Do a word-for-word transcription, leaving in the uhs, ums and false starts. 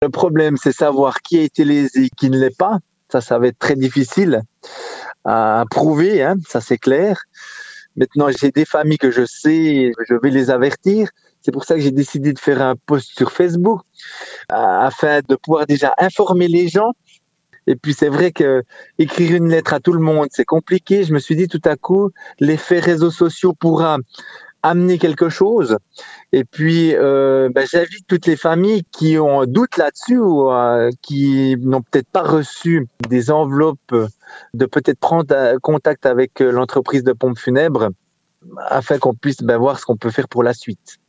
Le problème, c'est savoir qui a été lésé, qui ne l'est pas. Ça, ça va être très difficile à prouver, hein, ça c'est clair. Maintenant, j'ai des familles que je sais, je vais les avertir. C'est pour ça que j'ai décidé de faire un post sur Facebook afin de pouvoir déjà informer les gens. Et puis c'est vrai que écrire une lettre à tout le monde, c'est compliqué. Je me suis dit tout à coup, l'effet réseaux sociaux pourra amener quelque chose. Et puis, euh, ben, j'invite toutes les familles qui ont un doute là-dessus ou euh, qui n'ont peut-être pas reçu des enveloppes, de peut-être prendre contact avec l'entreprise de pompes funèbres afin qu'on puisse ben, voir ce qu'on peut faire pour la suite.